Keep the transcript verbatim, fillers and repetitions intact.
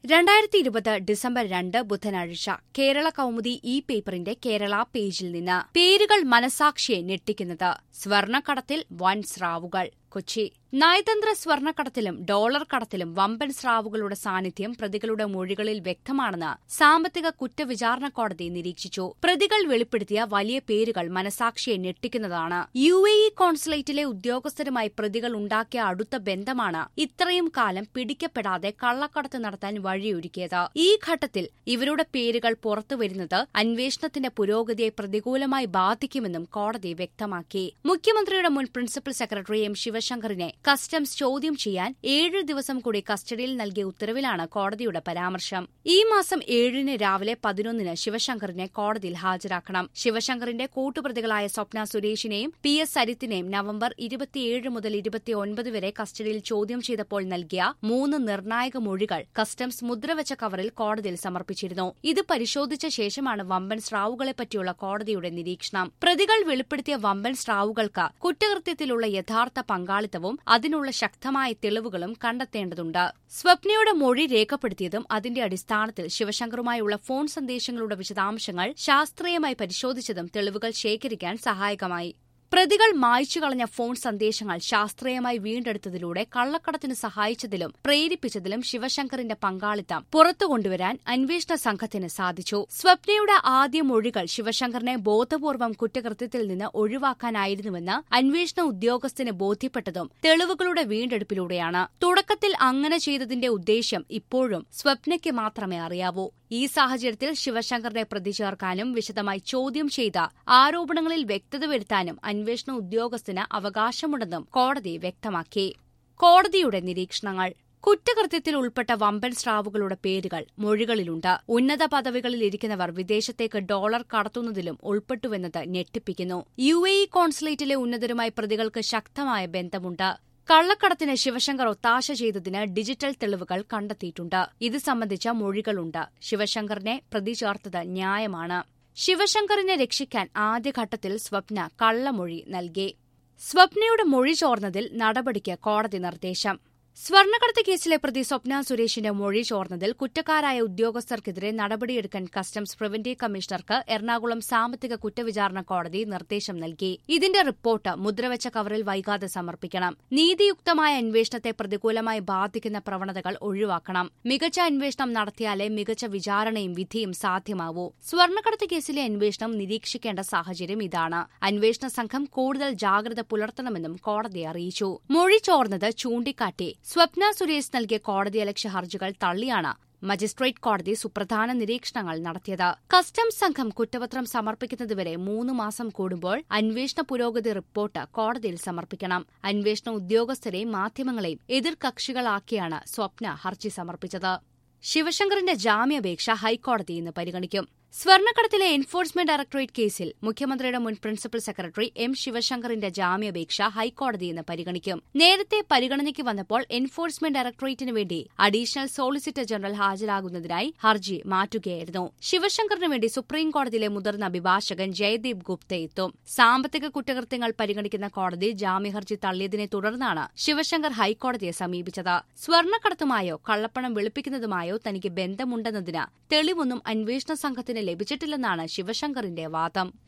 രണ്ടായിരത്തി ഇരുപത് ഡിസംബർ രണ്ട് ബുധനാഴ്ച കേരള കൗമുദി ഇ പേപ്പറിന്റെ കേരള പേജിൽ നിന്ന് പേരുകൾ മനസാക്ഷിയെ ഞെട്ടിക്കുന്നത് സ്വർണ്ണക്കടത്തിൽ വൻ സ്രാവുകൾ കൊച്ചി നയതന്ത്ര സ്വർണ്ണക്കടത്തിലും ഡോളർ കടത്തിലും വമ്പൻ സ്രാവുകളുടെ സാന്നിധ്യം പ്രതികളുടെ മൊഴികളിൽ വ്യക്തമാണെന്ന് സാമ്പത്തിക കുറ്റവിചാരണ കോടതി നിരീക്ഷിച്ചു. പ്രതികൾ വെളിപ്പെടുത്തിയ വലിയ പേരുകൾ മനസാക്ഷിയെ ഞെട്ടിക്കുന്നതാണ്. യു എ ഇ കോൺസുലേറ്റിലെ ഉദ്യോഗസ്ഥരുമായി പ്രതികൾ ഉണ്ടാക്കിയ അടുത്ത ബന്ധമാണ് ഇത്രയും കാലം പിടിക്കപ്പെടാതെ കള്ളക്കടത്ത് നടത്താൻ വഴിയൊരുക്കിയത്. ഈ ഘട്ടത്തിൽ ഇവരുടെ പേരുകൾ പുറത്തുവരുന്നത് അന്വേഷണത്തിന്റെ പുരോഗതിയെ പ്രതികൂലമായി ബാധിക്കുമെന്നും കോടതി വ്യക്തമാക്കി. മുഖ്യമന്ത്രിയുടെ മുൻ പ്രിൻസിപ്പൽ സെക്രട്ടറി എം ശിവശങ്കറിനെ കസ്റ്റംസ് ചോദ്യം ചെയ്യാൻ ഏഴ് ദിവസം കൂടി കസ്റ്റഡിയിൽ നൽകിയ ഉത്തരവിലാണ് കോടതിയുടെ പരാമർശം. ഈ മാസം ഏഴിന് രാവിലെ പതിനൊന്നിന് ശിവശങ്കറിനെ കോടതിയിൽ ഹാജരാക്കണം. ശിവശങ്കറിന്റെ കൂട്ടുപ്രതികളായ സ്വപ്ന സുരേഷിനെയും പി എസ് സരിത്തിനെയും നവംബർ ഇരുപത്തിയേഴ് മുതൽ ഇരുപത്തിയൊൻപത് വരെ കസ്റ്റഡിയിൽ ചോദ്യം ചെയ്തപ്പോൾ നൽകിയ മൂന്ന് നിർണായക മൊഴികൾ കസ്റ്റംസ് മുദ്രവച്ച കവറിൽ കോടതിയിൽ സമർപ്പിച്ചിരുന്നു. ഇത് പരിശോധിച്ച ശേഷമാണ് വമ്പൻ സ്രാവുകളെപ്പറ്റിയുള്ള കോടതിയുടെ നിരീക്ഷണം. പ്രതികൾ വെളിപ്പെടുത്തിയ വമ്പൻ സ്രാവുകൾക്ക് കുറ്റകൃത്യത്തിലുള്ള യഥാർത്ഥ പങ്കാളിത്തവും അതിനുള്ള ശക്തമായ തെളിവുകളും കണ്ടെത്തേണ്ടതുണ്ട്. സ്വപ്നയുടെ മൊഴി രേഖപ്പെടുത്തിയതും അതിന്റെ അടിസ്ഥാനത്തിൽ ശിവശങ്കറുമായുള്ള ഫോൺ സന്ദേശങ്ങളുടെ വിശദാംശങ്ങൾ ശാസ്ത്രീയമായി പരിശോധിച്ചതും തെളിവുകൾ ശേഖരിക്കാൻ സഹായകമായി. പ്രതികൾ മായ്ച്ചുകളഞ്ഞ ഫോൺ സന്ദേശങ്ങൾ ശാസ്ത്രീയമായി വീണ്ടെടുത്തതിലൂടെ കള്ളക്കടത്തിന് സഹായിച്ചതിലും പ്രേരിപ്പിച്ചതിലും ശിവശങ്കറിന്റെ പങ്കാളിത്തം പുറത്തുകൊണ്ടുവരാൻ അന്വേഷണ സംഘത്തിന് സാധിച്ചു. സ്വപ്നയുടെ ആദ്യ മൊഴികൾ ശിവശങ്കറിനെ ബോധപൂർവം കുറ്റകൃത്യത്തിൽ നിന്ന് ഒഴിവാക്കാനായിരുന്നുവെന്ന് അന്വേഷണ ഉദ്യോഗസ്ഥന് ബോധ്യപ്പെട്ടതും തെളിവുകളുടെ വീണ്ടെടുപ്പിലൂടെയാണ്. തുടക്കത്തിൽ അങ്ങനെ ചെയ്തതിന്റെ ഉദ്ദേശ്യം ഇപ്പോഴും സ്വപ്നയ്ക്ക് മാത്രമേ അറിയാവൂ. ഈ സാഹചര്യത്തിൽ ശിവശങ്കറിനെ പ്രതി ചേർക്കാനും വിശദമായി ചോദ്യം ചെയ്ത ആരോപണങ്ങളിൽ വ്യക്തത വരുത്താനും അന്വേഷണ ഉദ്യോഗസ്ഥന് അവകാശമുണ്ടെന്നും കോടതി വ്യക്തമാക്കി. കോടതിയുടെ നിരീക്ഷണങ്ങൾ കുറ്റകൃത്യത്തിൽ ഉൾപ്പെട്ട വമ്പൻ സ്രാവുകളുടെ പേരുകൾ മൊഴികളിലുണ്ട്. ഉന്നത പദവികളിൽ ഇരിക്കുന്നവർ വിദേശത്തേക്ക് ഡോളർ കടത്തുന്നതിലും ഉൾപ്പെട്ടുവെന്നത് ഞെട്ടിപ്പിക്കുന്നു. യു എ ഇ കോൺസുലേറ്റിലെ ഉന്നതരുമായി പ്രതികൾക്ക് ശക്തമായ ബന്ധമുണ്ട്. കള്ളക്കടത്തിന് ശിവശങ്കർ ഒത്താശ ചെയ്തതിന് ഡിജിറ്റൽ തെളിവുകൾ കണ്ടെത്തിയിട്ടുണ്ട്. ഇത് സംബന്ധിച്ച മൊഴികളുണ്ട്. ശിവശങ്കറിനെ പ്രതി ചേർത്തത് ന്യായമാണ്. ശിവശങ്കറിനെ രക്ഷിക്കാൻ ആദ്യഘട്ടത്തിൽ സ്വപ്ന കള്ളമൊഴി നൽകി. സ്വപ്നയുടെ മൊഴി ചോർന്നതിൽ നടപടിക്ക് കോടതി നിർദ്ദേശം. സ്വർണ്ണക്കടത്ത് കേസിലെ പ്രതി സ്വപ്ന സുരേഷിന്റെ മൊഴി ചോർന്നതിൽ കുറ്റക്കാരായ ഉദ്യോഗസ്ഥർക്കെതിരെ നടപടിയെടുക്കാൻ കസ്റ്റംസ് പ്രിവന്റീവ് കമ്മീഷണർക്ക് എറണാകുളം സാമ്പത്തിക കുറ്റവിചാരണ കോടതി നിർദ്ദേശം നൽകി. ഇതിന്റെ റിപ്പോർട്ട് മുദ്രവച്ച കവറിൽ വൈകാതെ സമർപ്പിക്കണം. നീതിയുക്തമായ അന്വേഷണത്തെ പ്രതികൂലമായി ബാധിക്കുന്ന പ്രവണതകൾ ഒഴിവാക്കണം. മികച്ച അന്വേഷണം നടത്തിയാലേ മികച്ച വിചാരണയും വിധിയും സാധ്യമാവൂ. സ്വർണ്ണക്കടത്ത് കേസിലെ അന്വേഷണം നിരീക്ഷിക്കേണ്ട സാഹചര്യം ഇതാണ്. അന്വേഷണ സംഘം കൂടുതൽ ജാഗ്രത പുലർത്തണമെന്നും കോടതി അറിയിച്ചു. മൊഴി ചോർന്നത് ചൂണ്ടിക്കാട്ടി സ്വപ്ന സുരേഷ് നൽകിയ കോടതിയലക്ഷ്യ ഹർജികൾ തള്ളിയാണ് മജിസ്ട്രേറ്റ് കോടതി സുപ്രധാന നിരീക്ഷണങ്ങൾ നടത്തിയത്. കസ്റ്റംസ് സംഘം കുറ്റപത്രം സമർപ്പിക്കുന്നതുവരെ മൂന്ന് മാസം കൂടുമ്പോൾ അന്വേഷണ പുരോഗതി റിപ്പോർട്ട് കോടതിയിൽ സമർപ്പിക്കണം. അന്വേഷണ ഉദ്യോഗസ്ഥരെയും മാധ്യമങ്ങളെയും എതിർകക്ഷികളാക്കിയാണ് സ്വപ്ന ഹർജി സമർപ്പിച്ചത്. ശിവശങ്കറിന്റെ ജാമ്യാപേക്ഷ ഹൈക്കോടതി ഇന്ന് പരിഗണിക്കും. സ്വർണ്ണക്കടത്തിലെ എൻഫോഴ്സ്മെന്റ് ഡയറക്ടറേറ്റ് കേസിൽ മുഖ്യമന്ത്രിയുടെ മുൻ പ്രിൻസിപ്പൽ സെക്രട്ടറി എം ശിവശങ്കറിന്റെ ജാമ്യാപേക്ഷ ഹൈക്കോടതി ഇന്ന് പരിഗണിക്കും. നേരത്തെ പരിഗണനയ്ക്ക് വന്നപ്പോൾ എൻഫോഴ്സ്മെന്റ് ഡയറക്ടറേറ്റിന് വേണ്ടി അഡീഷണൽ സോളിസിറ്റർ ജനറൽ ഹാജരാകുന്നതിനായി ഹർജി മാറ്റുകയായിരുന്നു. ശിവശങ്കറിന് വേണ്ടി സുപ്രീംകോടതിയിലെ മുതിർന്ന അഭിഭാഷകൻ ജയദീപ് ഗുപ്ത എത്തും. സാമ്പത്തിക കുറ്റകൃത്യങ്ങൾ പരിഗണിക്കുന്ന കോടതി ജാമ്യഹർജി തള്ളിയതിനെ തുടർന്നാണ് ശിവശങ്കർ ഹൈക്കോടതിയെ സമീപിച്ചത്. സ്വർണ്ണക്കടത്തുമായോ കള്ളപ്പണം വെളുപ്പിക്കുന്നതുമായോ തനിക്ക് ബന്ധമുണ്ടെന്നതിന് തെളിവൊന്നും അന്വേഷണ സംഘത്തിന് ലഭിച്ചിട്ടില്ലെന്നാണ് ശിവശങ്കറിന്റെ വാദം.